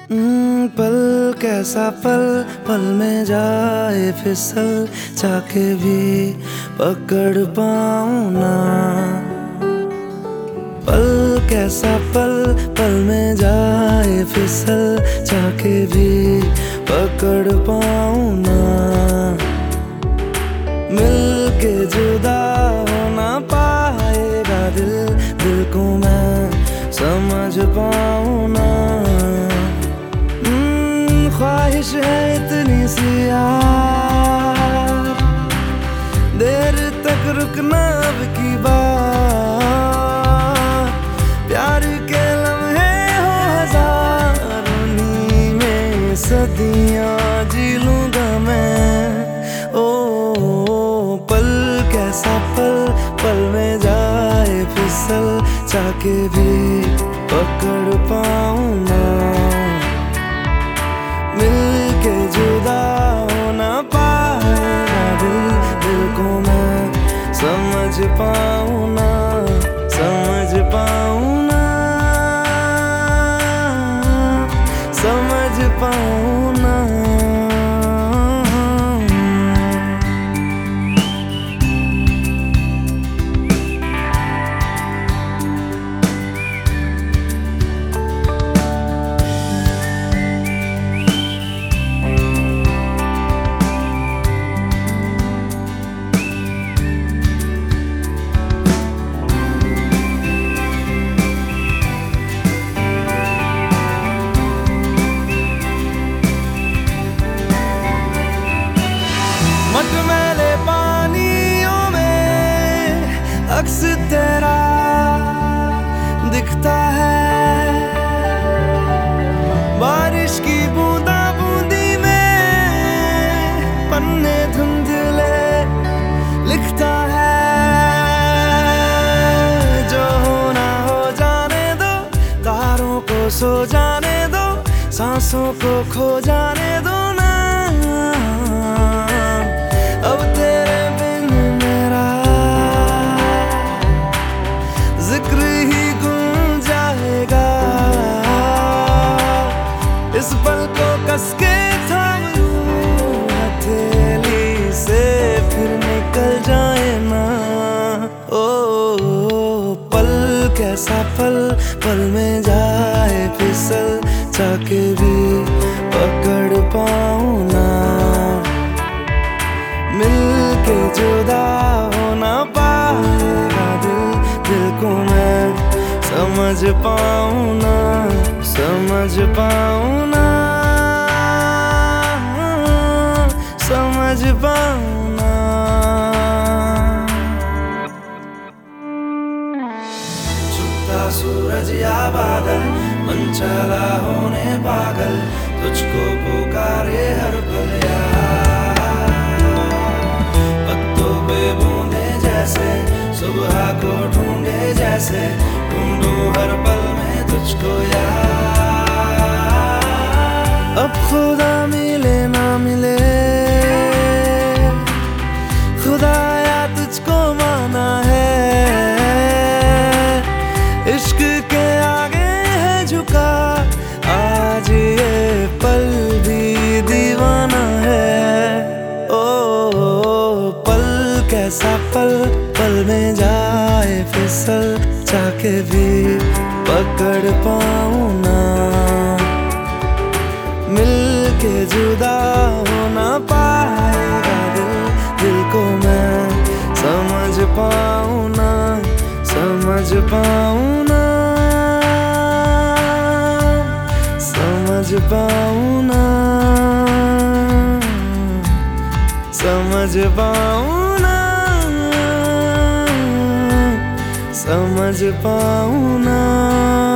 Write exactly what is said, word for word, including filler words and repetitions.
हम्म, पल कैसा पल, पल में जाए फिसल, चाके भी पकड़ पाऊं ना। पल कैसा पल, पल में जाए फिसल, चाके भी पकड़ पाऊं ना। मिल के जुदा हो ना पाएगा दिल, दिल को मैं समझ पाऊं ना। ख्वाहिश है इतनी सी यार, देर तक रुकना अब की बात। प्यार के लम्हे हो हजार, उन्हीं में सदियां जी लूंगा मैं। ओ, ओ पल कैसा पल, पल में जाए फिसल, चाके भी पकड़ पाऊं ना। मिल के जुदा हो ना पाएगा दिल, दिल को मैं समझ पाऊं ना, समझ पाऊं ना, समझ पाऊं ना। मटमैले पानियों में अक्स तेरा दिखता है, बारिश की बूंदा बूंदी में पन्ने धुंधले लिखता है। जो होना हो जाने दो, तारों को सो जाने दो, सांसों को खो जाने दो ना। अब तेरे बिन मेरा जिक्र ही गुम जाएगा। इस पल को कस के थाम लूं हथेली से, फिर निकल जाए ना। ओ, ओ पल कैसा पल, पल में जाए फिसल, चाके भी पकड़ पाऊं ना। मिल के जुदा हो ना पाएगा दिल, दिल को मैं समझ पाऊं ना, समझ पाऊं ना, समझ पाऊं ना। छुपता सूरज या बादल, मन चला होने पागल, तुझको पुकारे हर पल यार। पत्तों पे बूंदे जैसे, सुबह को ढूंढे जैसे, ढूंढूं हर पल में तुझको यार। अब खुदा मिले ना मिले, खुदाया तुझको माना है। इश्क के आगे है झुका, आज ये पल भी दीवाना है। ओ, ओ पल कैसा पल, पल में जाए फिसल, चाके भी पकड़ पाऊं ना। मिल के जुदा हो ना पाएगा दिल, दिल को मैं समझ पाऊं ना, समझ पाऊं ना, समझ पाऊं ना, समझ पाऊं ना, समझ पाऊं ना।